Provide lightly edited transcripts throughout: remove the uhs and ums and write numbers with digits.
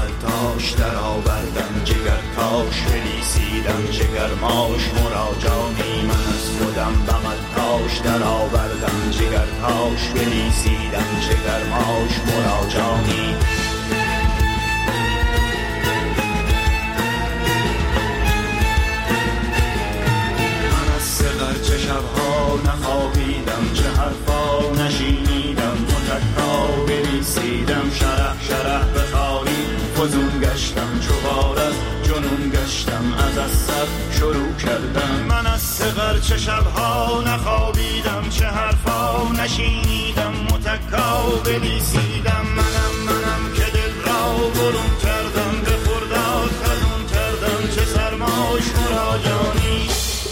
بغل تاش در آوردم، جگر تاش بلیسیدم، جگر ماش مراجانی. من از خودم بغل تاش در آوردم، جگر تاش بلیسیدم، جگر ماش مراجانی. چه شبها نخوابیدم، چه حرفا نشینیدم، متکا بریسیدم، شرح شرح بخاری فزون گشتم، چوبار از جنون گشتم، از سر شروع کردم. من از صغر چه شبها نخوابیدم، چه حرفا نشینیدم، متکا بریسیدم. منم که دل را برون کردم، به خرداد خزون کردم، چه سرماش مراجانی.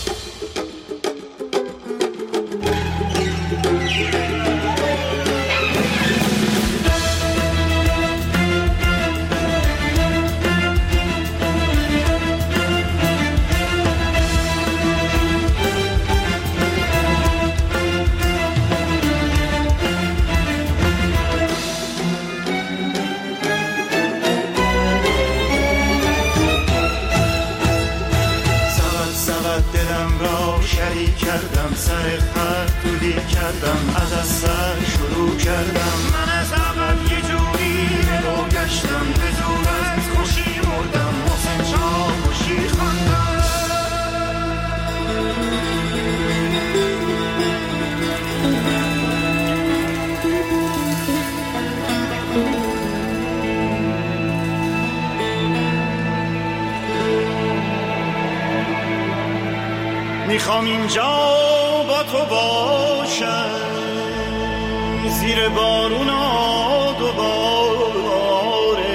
کردم سر خطولی کردم، از سر شروع کردم. من از عقب یه جوری رو گشتم، به زور از خوشی بردم، حسین چاوشی خواندم. میخوام اینجا با تو باشم، زیر بارونا دوباره،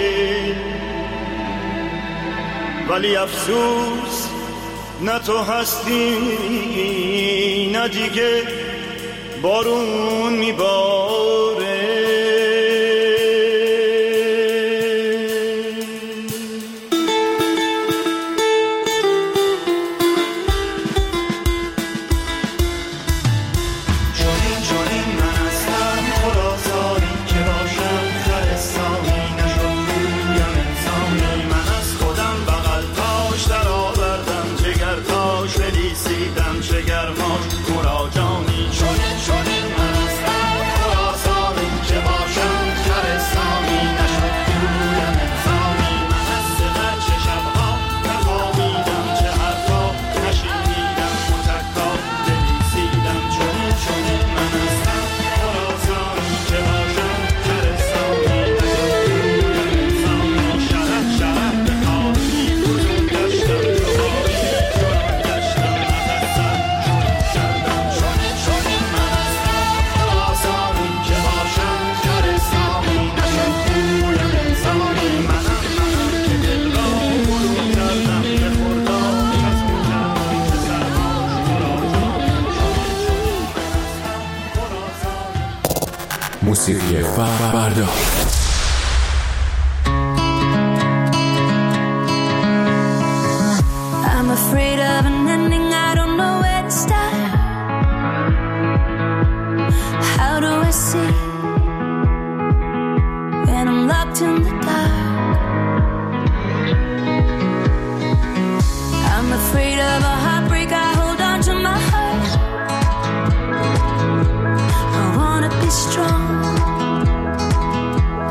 ولی افسوس نه تو هستی نه دیگه بارون میباره. موسیقی فردا. I'm afraid of an ending, I don't know where to start. How do I see when I'm locked in the dark? I'm afraid of a heartbreak, I hold on to my heart. I wanna be strong,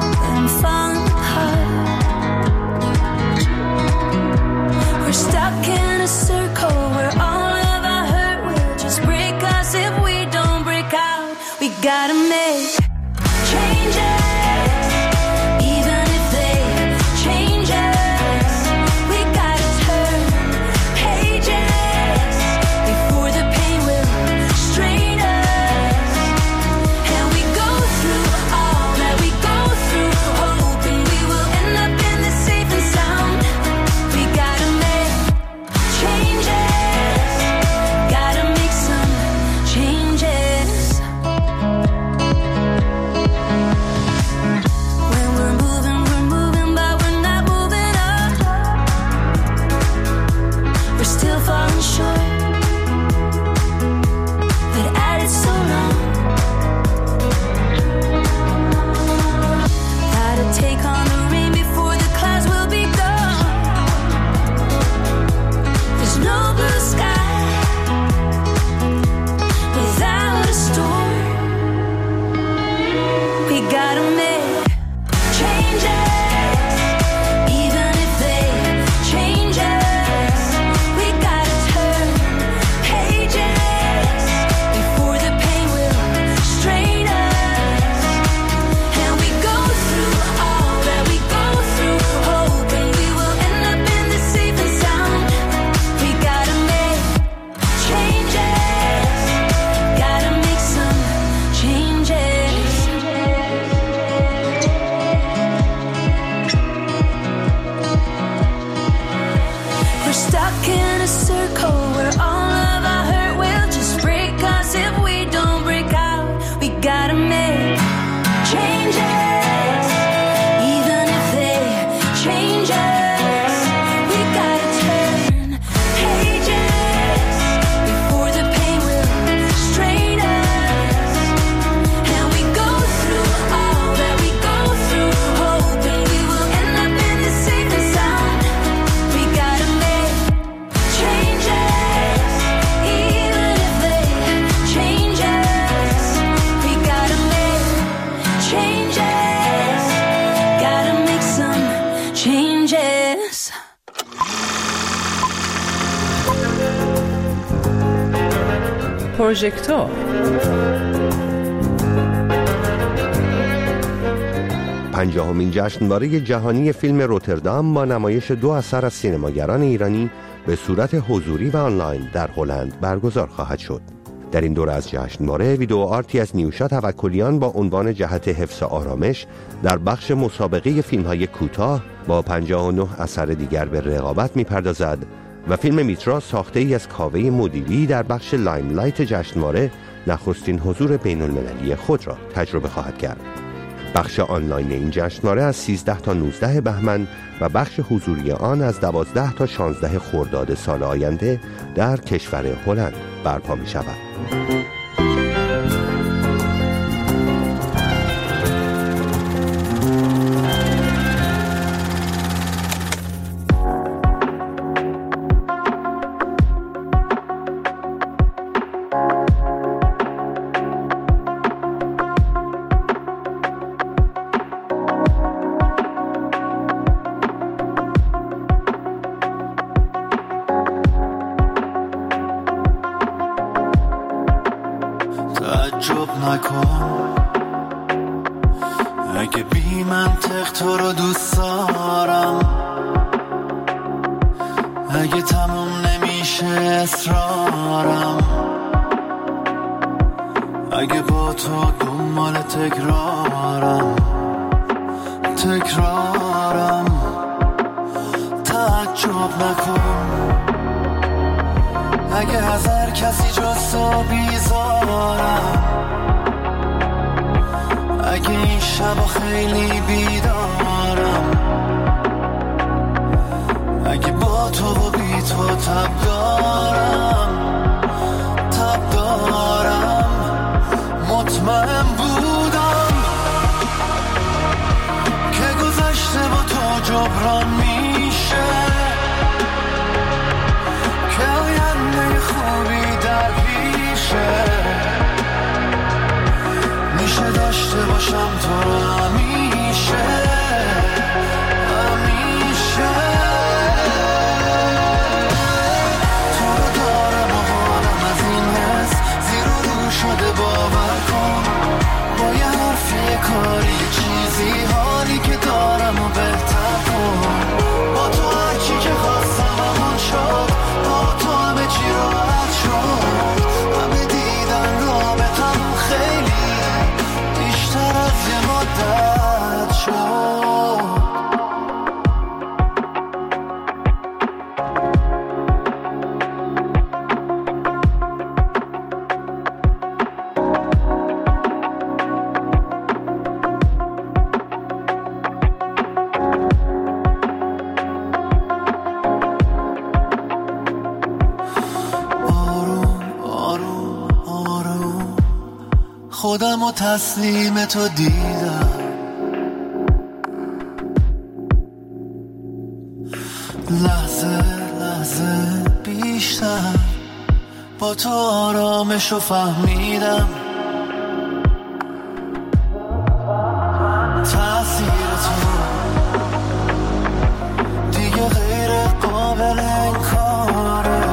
changes. پروژکتور پنجاهمین جشنواره جهانی فیلم روتردام با نمایش 2 اثر از سینماگران ایرانی به صورت حضوری و آنلاین در هلند برگزار خواهد شد. در این دوره از جشنواره ویدئو آرتی از نیوشا توکلیان با عنوان جهت حفظ آرامش در بخش مسابقه فیلم‌های کوتاه با 59 اثر دیگر به رقابت می‌پردازد و فیلم میترا ساخته‌ای از کاوه مدیری در بخش لایملایت جشنواره نخستین حضور بین‌المللی خود را تجربه خواهد کرد. بخش آنلاین این جشنواره از 13 تا 19 بهمن و بخش حضوری آن از 12 تا 16 خرداد سال آینده در کشور هلند برپا می شود. تعجب نکن اگه بی منطق تو رو دوست دارم، اگه تموم نمیشه اصرارم، اگه با تو دنبال تکرارم تعجب نکن اگه از هر کسی جز تو بیزارم، اگه این شبا خیلی بیدارم، اگه با تو و بی تو تب دارم مطمئن بودم که گذشته با تو جبران میشه، که آینده خوبی در پیشه، میشه داشته باشم تو رو همیشه. تو رو دارم و حالم از این حس زیر و رو شده، باور کن با یه حرفی کاری چیزی حالی که دارم و بهتر کن. با تو هرچی که خواستم همون شد، با تو همه چی راحت شد، همه دیدن رابطمون خیلی بیشتر از یه مدت شد. خودم و تسلیم تو دیدم، لحظه لحظه بیشتر با تو آرامش رو فهمیدم، تأثیر تو دیگه غیر قابل انکاره،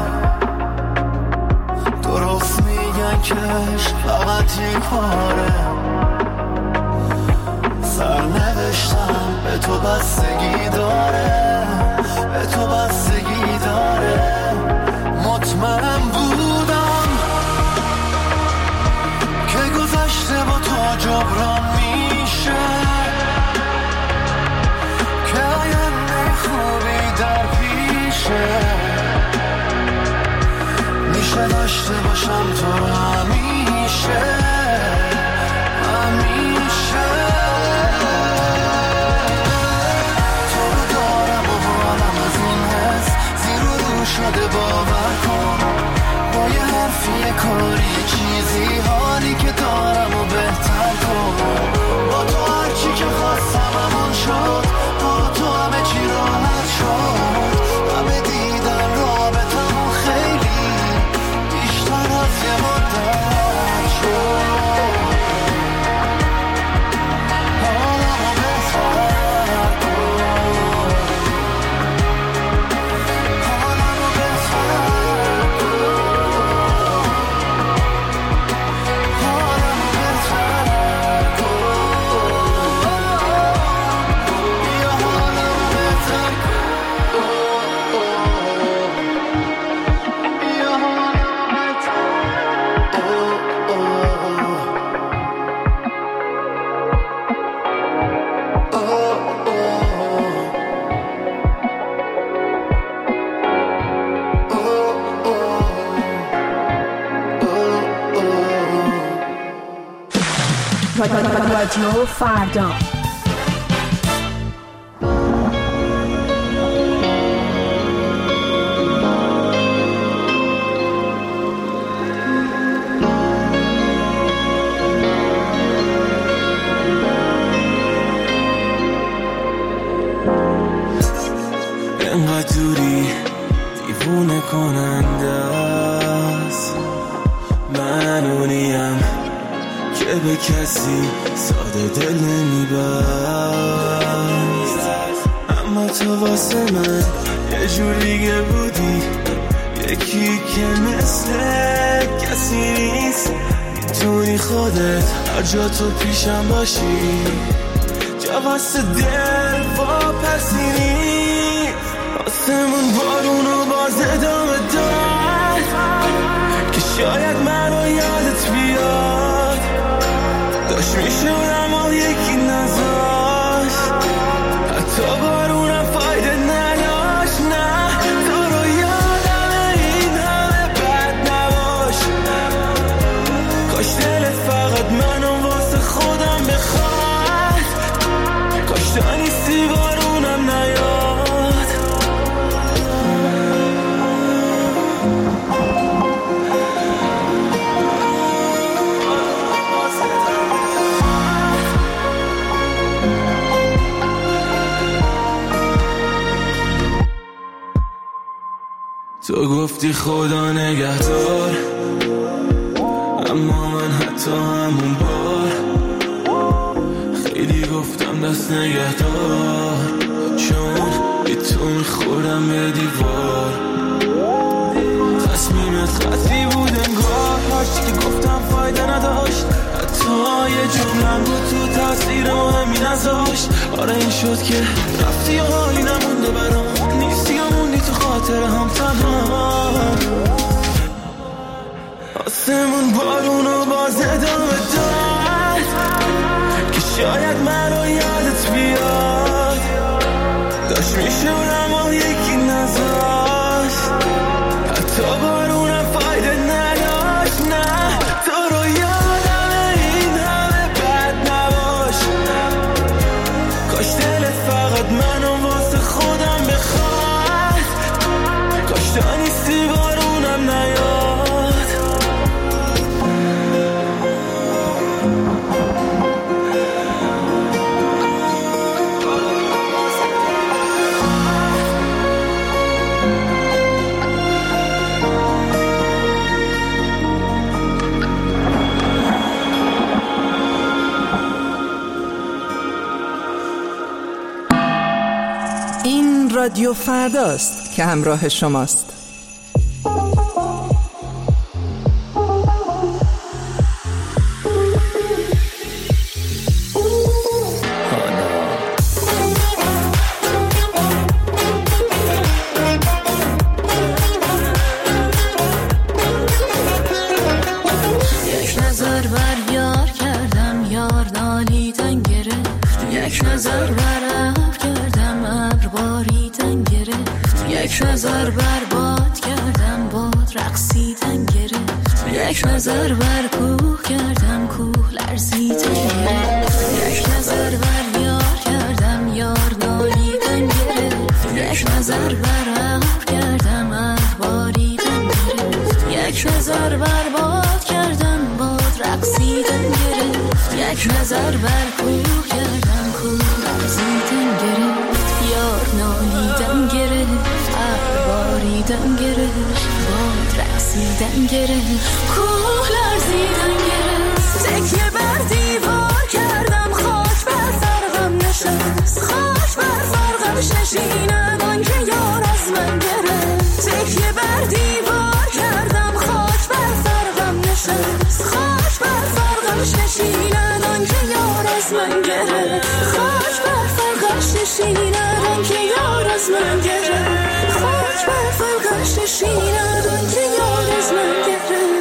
درست میگن که فقط یک باره، سرنوشتم به تو بستگی داره، به تو بستگی داره. مطمئن بودم که گذشته با تو جبران میشه، که آینده خوبی در پیشه، میشه داشته باشم تو رو همیشه. تو رو دارم و حالم از این حس زیر و رو شده، باور کن با یه حرفی کاری چیزی حالی که دارم و بهتر کن. با تو هرچی که خواستم همون شد، با تو همه چی راحت شد، همه دیدن رابطمون خیلی بیشتر از یه مدت شد. حالمو بهتر کن. رادیو فردا. انقدر دوری دیوونه کننده است، من اونیم که به کسی ساده دل نمیبست، اما تو واسه من یه جور دیگه بودی، یکی که مثل کسی نیست. میتونی خودت هر جا تو پیشم باشی، جا واسه دل واپسینی، آسمون بارونو باز ادامه داد که شاید منو یادت بیاد، داشت میشد اما یکی نذاشت، حتی بارونم فایده نداشت. نه تو رو یادم این همه بد نباش، کاش دلت فقط منو واسه خودم بخواد، کاش تو نیستی بارونم نیاد. تو گفتی خدا نگهدار، اما من حتی همون بار خیلی گفتم دست نگهدار، چون بی تو میخورم به دیوار. تصمیمت خطی بود انگار، هاشتی که گفتم فایده نداشت، حتی یه جملم بود تو تاثیر مهمی نذاشت. آره این شد که رفتی و حالی نمونده برام، نیستی و موندی تو خاطر هم تنها. آسمون بارونو باز ادامه داد که شاید منو یادت بیاد، داشت میشد اما یکی نذاشت، حتی بارونم فایده نداشت. نه تو رو یادم این همه بد نباش، کاش دلت فقط منو واسه خودم بخواد، کاش تو نیستی بارونم نیاد. این رادیو فرداست که همراه شماست. یک نظر بر یار کردم، یار نالیدن گرفت، یک نظر بر ابر کردم، ابر باریدن گرفت، یک نظر بر باد کردم، باد رقصیدن گرفت، یک نظر بر کوه کردم، کوه لرزیدن گرفت، یک نظر بر یار کردم، یار نالیدن گرفت، یک نظر بر ابر کردم، ابر باریدن گرفت، یک نظر بر باد کردم، باد رقصیدن گرفت، یک نظر بر کوه کردم، کوه لرزیدن گرفت، یار نالیدن گرفت، ابر باریدن گرفت، باد رقصیدن گرفت، کوه لرزیدن گرفت. تکیه بر دیوار کردم، خاک بر فرقم نشست، خاک بر فرقم نشیند آنکه یار از من گرفت. تکیه بر دیوار کردم، خاک بر فرقم نشست، خاک بر فرقم نشیند آنکه یار از من گرفت، خاک بر فرقم نشیند آنکه یار از من گرفت، خاک بر فرقم نشیند آنکه یار از من گرفت.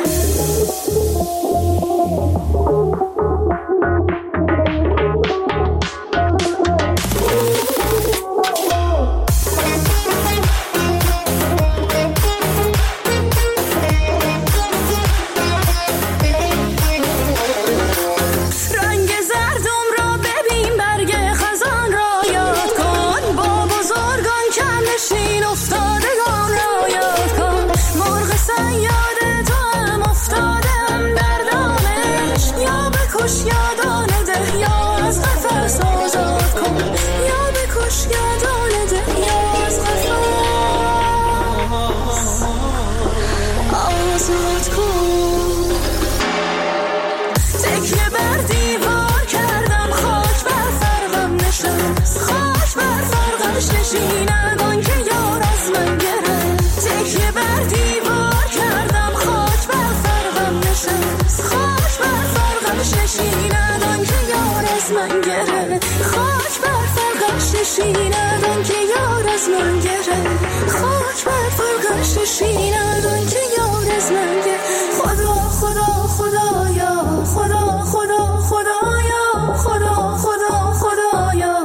نشیند آن که یار از من گرفت. تکیه بر دیوار کردم خاک بر فرقم نشست. خاک بر فرقش نشیند آن که یار از من گرفت. خاک بر فرقش نشیند آن که یار از من گرفت. خاک بر فرقش نشیند آن که یار از من گرفت. خدا خدا خدایا خدا خدا خدایا خدا خدا خدایا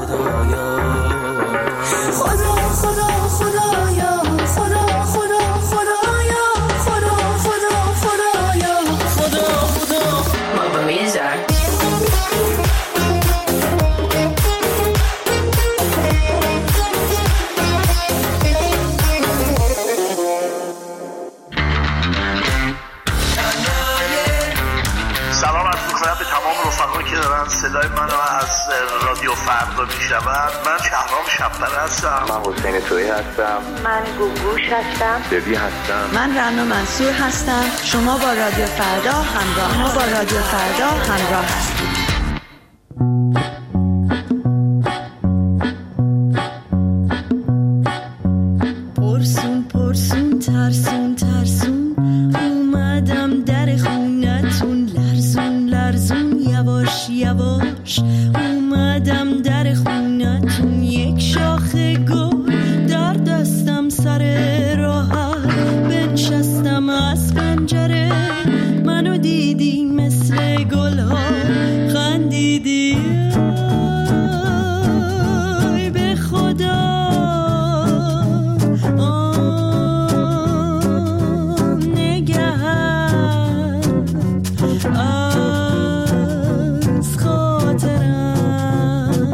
خدا خدا خدایا خدا خدا خدایا خدا خدا خدایا خدا خدا Mama Mizar. سلام عرض می‌کنم به تمام رفقایی که دارن صدای منو از رادیو فردا میشنون. من شهرام شب‌پر هستم. من حسین تویی هستم. من گوگوش هستم. دبی هستم. من رنا منصور هستم. شما با رادیو فردا همراه هستید. پرسون پرسون ترسون ترسون اومدم در خونتون. لرزون لرزون یواش یواش اومدم در خونتون. یک شاخه گل در دستم سر راحت بنشستم از پنجره. منو دیدی مثل گل‌ها خندیدی. ای به خدا از خاطرم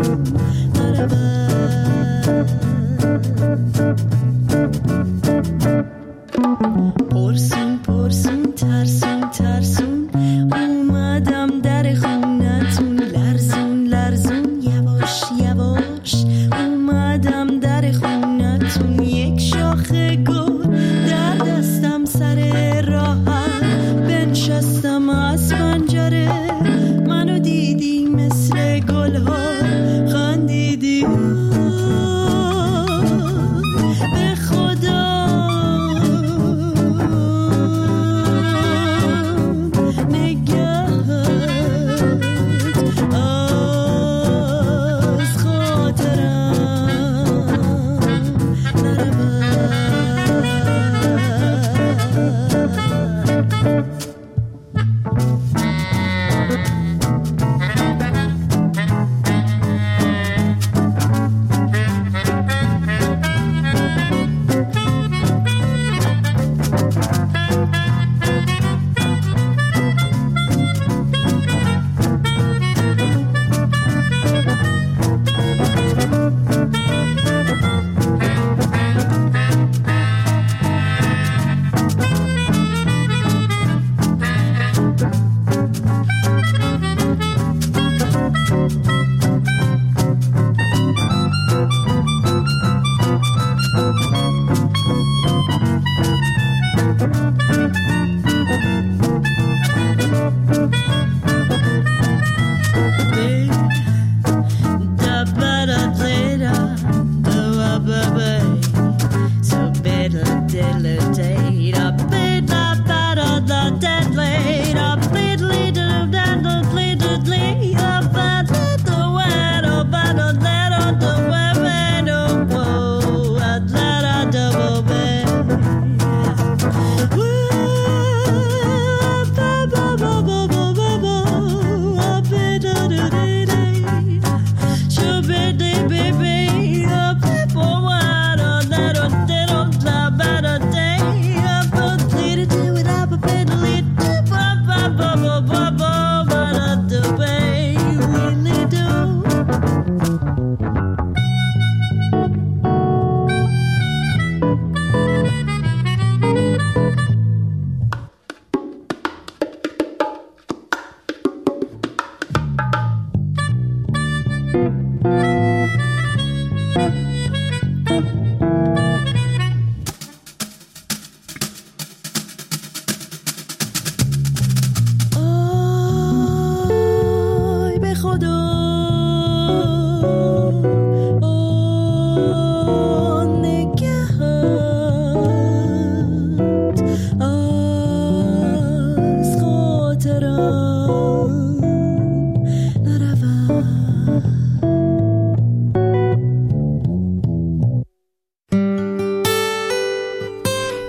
پرسون پرسون ترسون ترسون اومدم در خونتون. لرزون لرزون یواش یواش اومدم در خونتون. یک شاخه گل در دستم سر راحت بنشستم از پنجره. منو دیدی مثل گل‌ها خندیدی. به خدا نگهت از خاطرم نرود.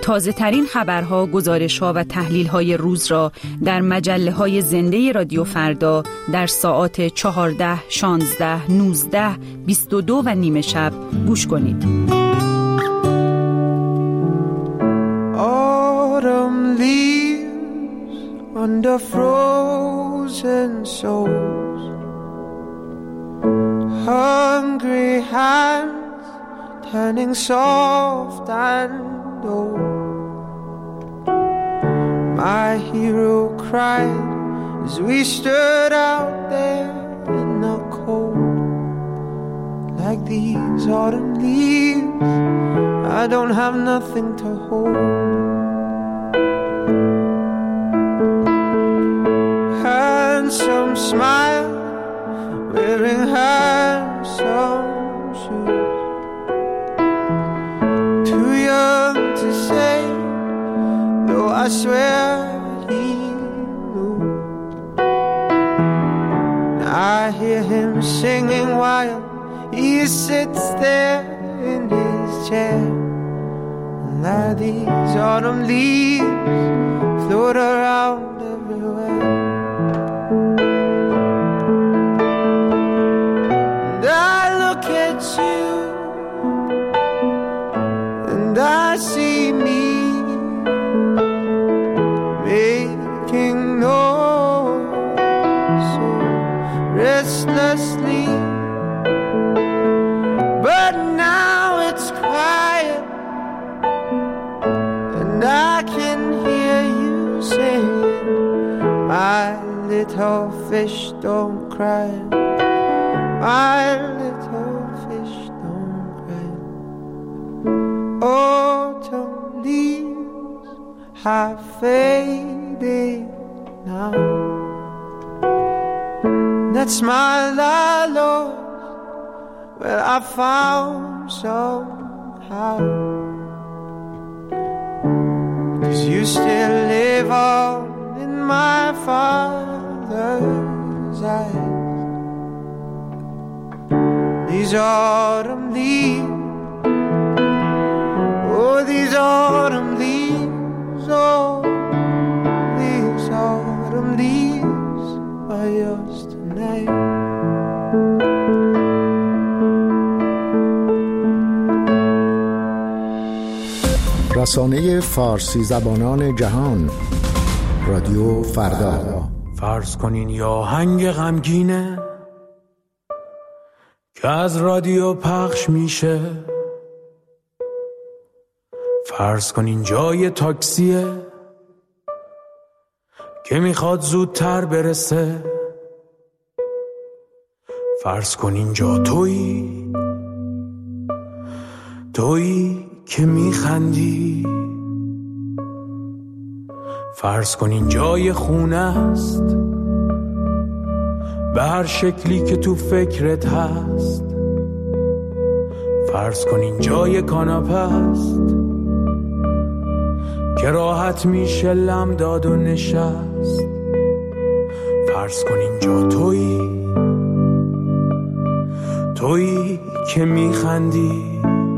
تازه ترین خبرها، گزارش‌ها و تحلیل‌های روز را در مجله‌های زنده رادیو فردا در ساعات 14، 16، 19، 22 و نیم شب گوش کنید. Autumn leaves under frozen souls, hungry hands turning soft and old. My hero cried as we stood out there in the cold. Like these autumn leaves, I don't have nothing to hold. Handsome smile, wearing handsome shoes. Too young to say, though I swear he knew. I hear him singing while he sits there in his chair. Now these autumn leaves float around everywhere. And I look at you and I see me making noise so restlessly. But now it's quiet and I can hear you singing, my little fish don't cry, my little fish don't cry. Autumn leaves have faded now. That's my Lord. Well, I found somehow, 'cause you still live on in my Father's eyes. These autumn leaves, oh, these autumn leaves, oh, these autumn leaves are yours tonight. رسانه فارسی زبانان جهان، رادیو فردا. فرض کنین یا آهنگ غمگینه که از رادیو پخش میشه، فرض کنین جای تاکسیه که میخواد زودتر برسه، فرض کنین جا تویی که میخندی، فرض کنین جای خونه است به هر شکلی که تو فکرت هست، فرض کنین جای کاناپه است که راحت میشه لم داد و نشست، فرض کنین جا تویی که میخندی.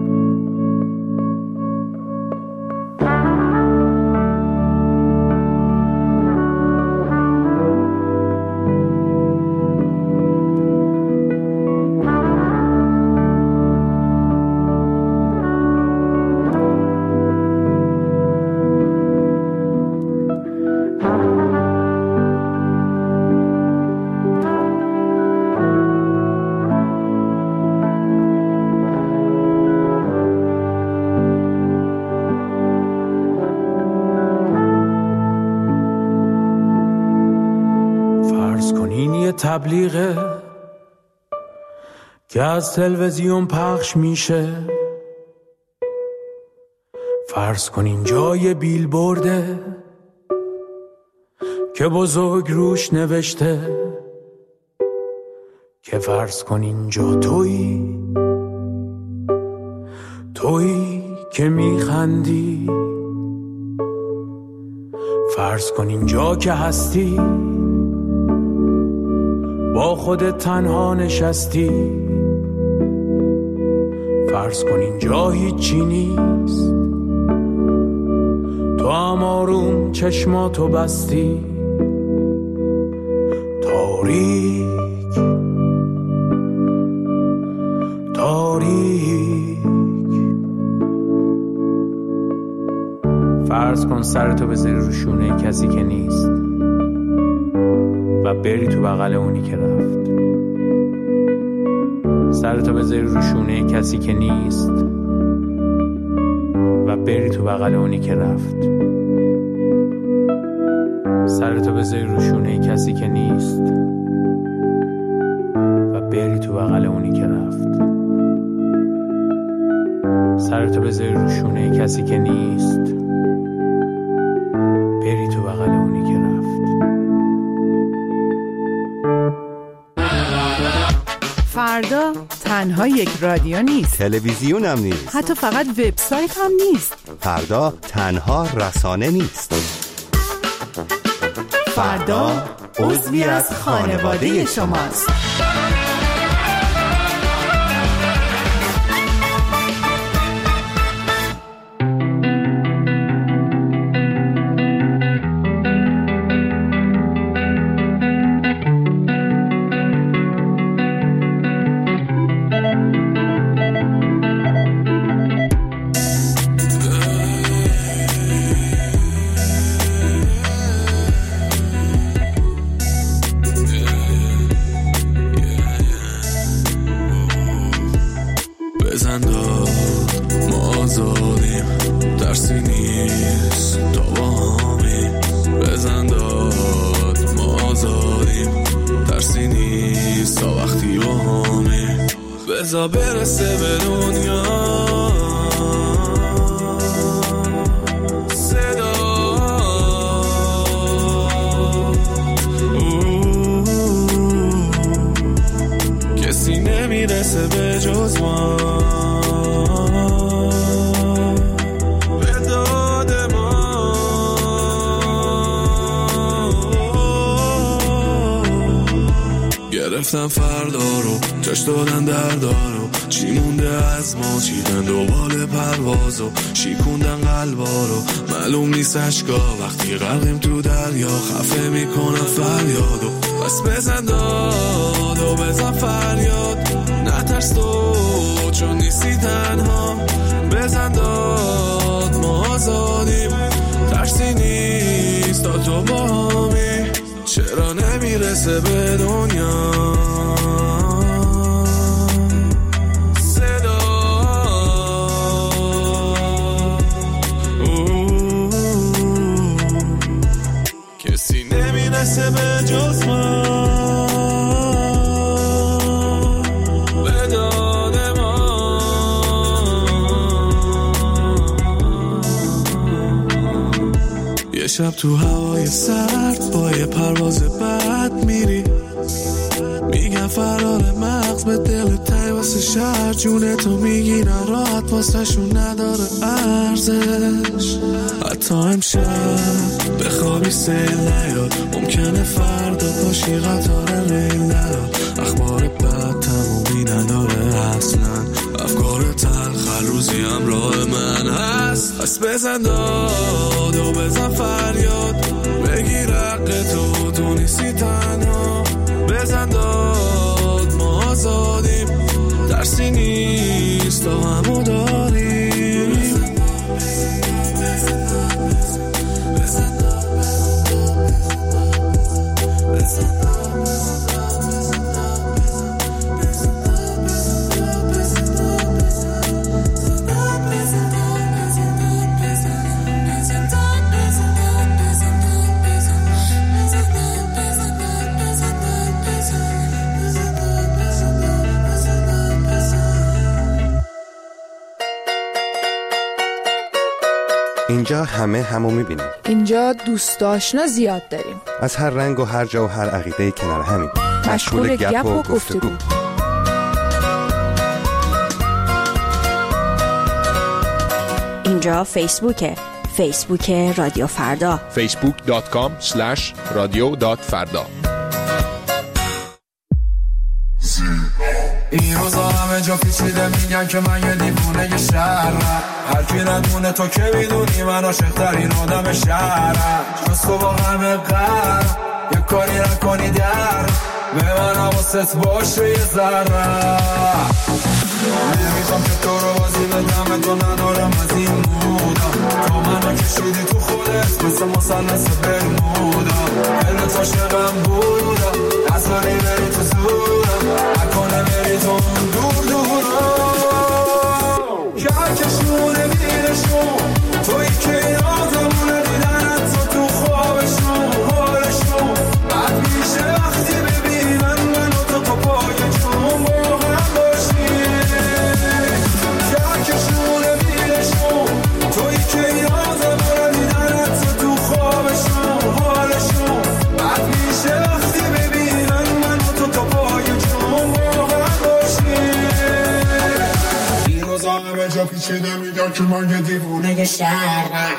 تبلیغه که از تلویزیون پخش میشه، فرض کنین جای بیلبورده که بزرگ روش نوشته که فرض کنین جا تویی که میخندی، فرض کنین جا که هستی با خودت تنها نشستی، فرض کن اینجا هیچی نیست تو هم آروم چشماتو بستی، تاریک تاریک. فرض کن سرتو بذاری رو شونه کسی که نیست و بری تو بغل اونی که رفت. سرتو بذاری رو شونه کسی که نیست و بری تو بغل اونی که رفت. سرتو بذاری رو شونه کسی که نیست و بری تو بغل اونی که رفت. سرتو بذاری رو شونه کسی که نیست، بری تو بغل اونی که رفت. فردا تنها یک رادیو نیست، تلویزیون هم نیست، حتی فقط وبسایت هم نیست. فردا تنها رسانه نیست. فردا عضوی از خانواده شماست. بزا برسه به دنیا صدا، کسی نمیرسه به جز ما به داد ما. گرفتم فردا رو، جاش دادن دردارو، چی مونده از ما، چیدن دوباره پروازو، شیکوندن قلبارو، معلوم نیست اشکا وقتی غرقیم تو دریا، خفه میکنم فریادو. بس بزن داد و بزن فریاد، نترس تو چون نیستی تنها، بزن داد ما آزادیم، ترسی نیست تا تو با همی، چرا نمیرسه به دنیا صدا. کسی نمیرسه به جز ما به داد ما. یه شب تو هوای سرد با یه پرواز بد میری، میگن فرار مغز به دل تای واسه شهر، جونه تو میگیرن راحت واسه شون نداره ارزش. حتی امشب بخوابی سیل نیاد، ممکنه فردا پاشی قطار ریل نیاد، اخبار بد تمومی نداره اصلا، افکار تلخ روزی همراه من هست. پس بزن داد و بزن فریاد، بگیر حق تو نیستی تنها، بزن داد ما آزادیم، ترسی نیست تا همو داریم. اینجا همه همو میبینیم. اینجا دوست آشنا زیاد داریم، از هر رنگ و هر جا و هر عقیده کنار همین، مشغول گپ و گفتگو. اینجا فیسبوکه، فیسبوک رادیو فردا، facebook.com/radio.farda. این روزا همه جا پیچیده میگن که من یه دیوونه شهرم، هر کی ندونه تو که میدونی من عاشق‌ترین آدم شهرم. جز تو با همه قرم یه کاری نکنی در به من حواست باشه یه ذره. نمیخوام که تو رو بازی بدم، تو ندارم از این مودا، تو منو کشیدی تو خودت مثل مثلث برمودا. دلت عاشقم بودا، نذاری بری تو زورم، نکنه بری تو اون دور دورا. کهکشونه میرشون توی که این آزمونه دیدنت تو خوابشون حالشون بد میشه وقتی ببینن من و تو پای جون با هم باشیم. کهکشونه میرشون توی که این آزمونه دیدنت تو خوابشون حالشون بد میشه وقتی ببینن من و تو پای جون با هم باشیم. این روزا همه جا پیچیده میگن که من یه دیوونه شهرم.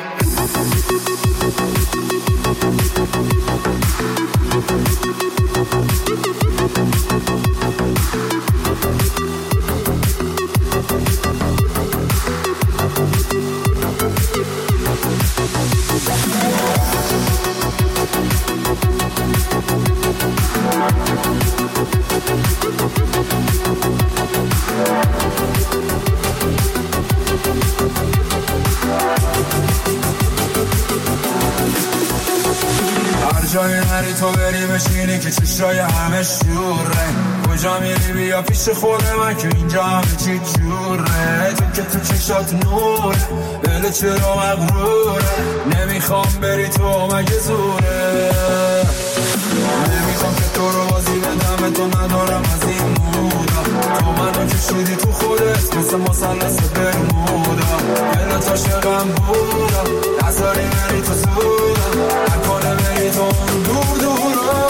جای نری تو بری بشینی که چشای همه شوره، کجا میری بیا پیش خود من که اینجا همه چی جوره. تو که تو چشات نوره دل چرا مغروره، نمیخوام بری تو مگه زوره. نمیخوام که تو رو بازی بدم، تو ندارم از این مودا، تو منو کشیدی تو خودت مثل مثلث برمودا. دلت عاشقم بودا، نذاری بری تو زورم، نکنه بری تو اون دور دورا.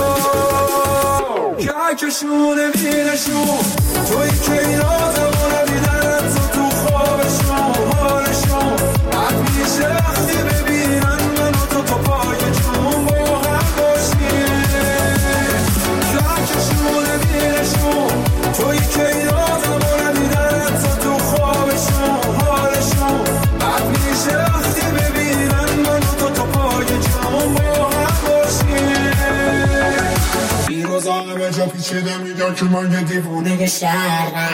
کهکشونه میرشون توی که این آزمونه دیدنت تو خوابشون حالشون بد میشه وقتی ببینن من و تو پای جون با هم باشیم. کهکشونه میرشون توی که این آزمونه دیدنت تو خوابشون حالشون بد میشه وقتی ببینن من و تو پای جون با هم باشیم. این روزا همه جا پیچیده میگن که من یه دیوونه شهرم.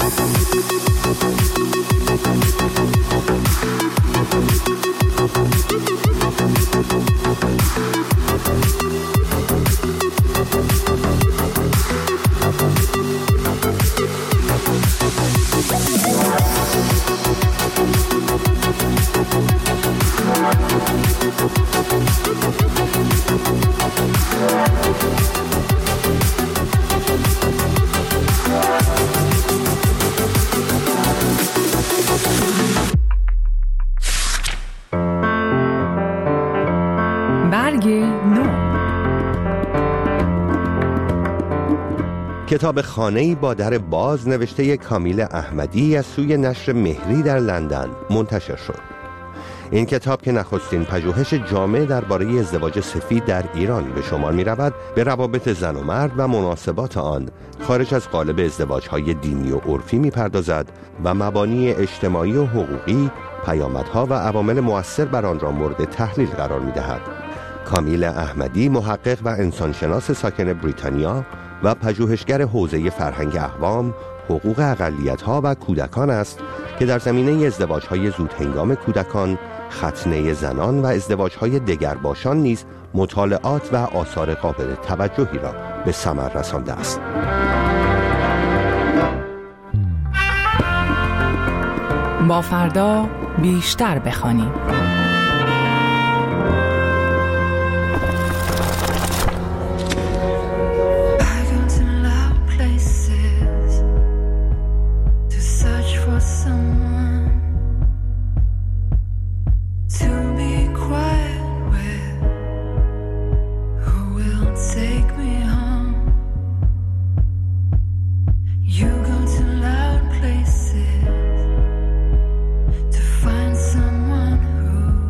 برگ نو. کتاب خانه‌ای با در باز نوشته کامیل احمدی از سوی نشر مهری در لندن منتشر شد. این کتاب که نخستین پژوهش جامع درباره ازدواج سفید در ایران به شمار می رود، به روابط زن و مرد و مناسبات آن خارج از قالب ازدواج‌های دینی و عرفی می پردازد و مبانی اجتماعی و حقوقی، پیامدها و عوامل مؤثر بر آن را مورد تحلیل قرار می دهد. کامیل احمدی محقق و انسانشناس ساکن بریتانیا و پژوهشگر حوزه فرهنگ اقوام، حقوق اقلیت‌ها و کودکان است که در زمینه ازدواج‌های زودهنگام کودکان، ختنه زنان و ازدواج‌های دگرباشان نیز مطالعات و آثار قابل توجهی را به ثمر رسانده است. با فردا بیشتر بخوانیم. Someone who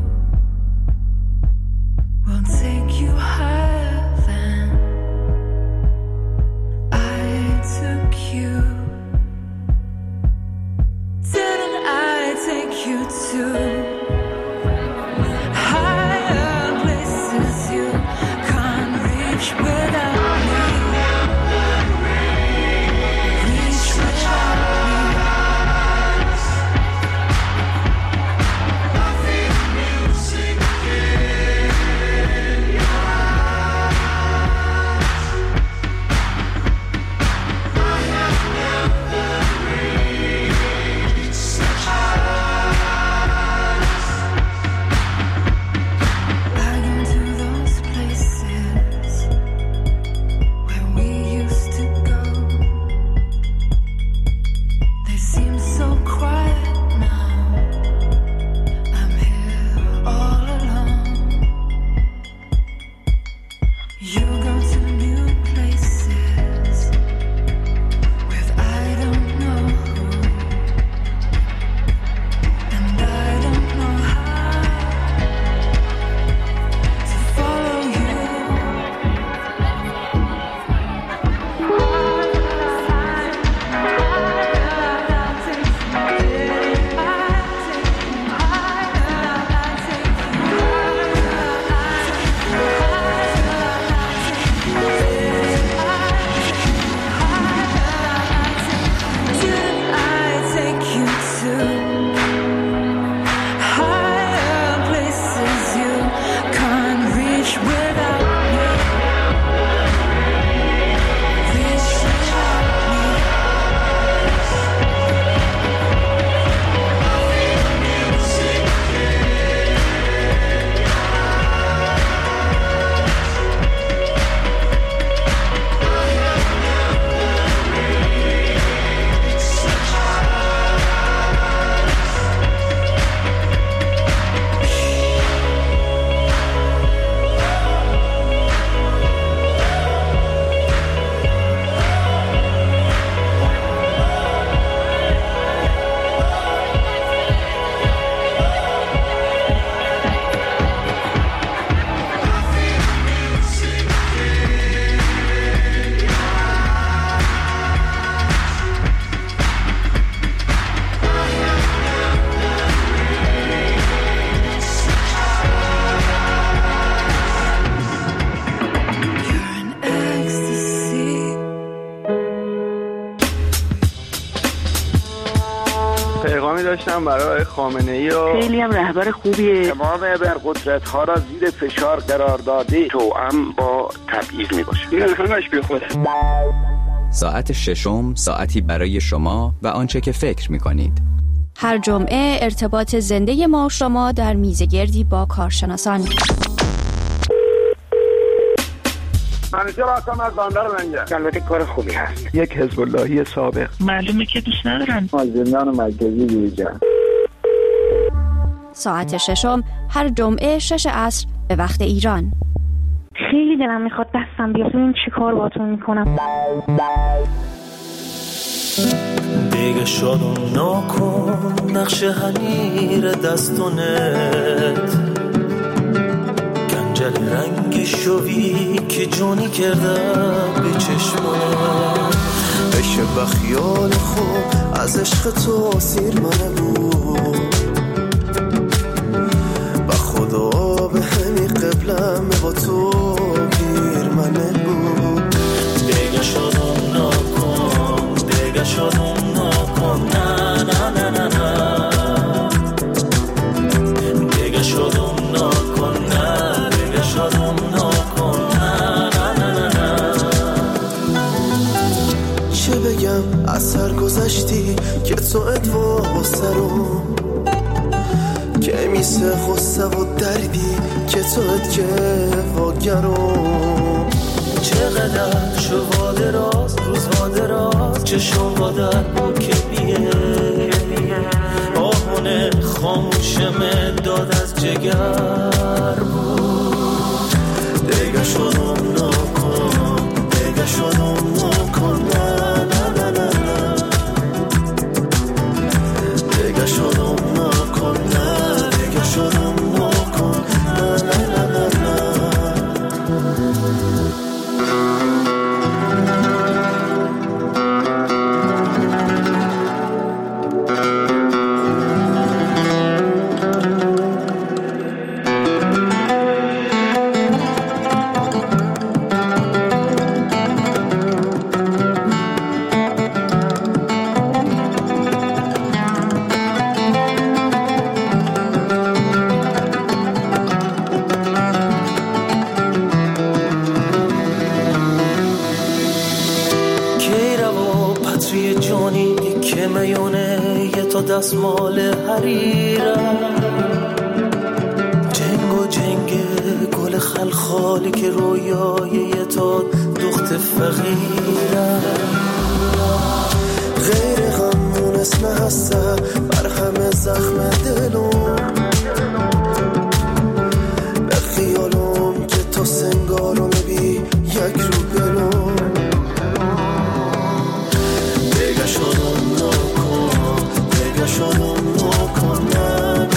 داشتم برای خامنه‌ای و خیلی هم رهبر خوبیه. تمام ابرقدرت‌ها را زیر فشار قرار داده، توأم با تبعیض میباشه. این همش بی خوده. ساعت ششم، ساعتی برای شما و آنچه که فکر میکنید. هر جمعه ارتباط زنده ما و شما در میزگردی با کارشناسان. منیجر هستم از بندر منجر. البته کار خوبی هست. یک حزب اللهی سابق. معلومه که دوست ندارن. از زندان مرکزی بیرون. ساعت ششم هر جمعه 6 عصر به وقت ایران. خیلی دلم میخواد دستم بیاد این چی کار باتون میکنم. دیگه شادم نکن نقش حنیر دستونت، گنجل رنگ شوی که جونی کردم به چشمانت. عشق و خیال خوب از عشق تو سیر منه بود، و خدا به همی قبلم با تو گیر منه بود. دیگه شادم نکن، دیگه شادم نکن، نه نه نه نه نه. دیگه شادم نکن، نه دیگه شادم نکن، نه نه نه نه. چه بگم از سر گذشتی که تو ادوا سرم، که میسه خسته و دردی که تو ادکه واگرم. چقدر شو واده راست روز واده راست، چشم واده بود که بیه آهونه خاموشمه داد از جگر بود. دیگه شدم نکن، دیگه شدم نکن، نه نه نه نه. دیگه شدم نکن، نه دیگه شدم نکن، نه نه نه نه. شال حریرم، جنگ و جنگ گل خلخالی که رویای تا دخت فقیرم. غیر غمون اسم هسته بر همه زخم دلم، به خیالم که تو سنگارو میبی یک رو گلم. بگه شدم نکن، بگه شدم نکن، نه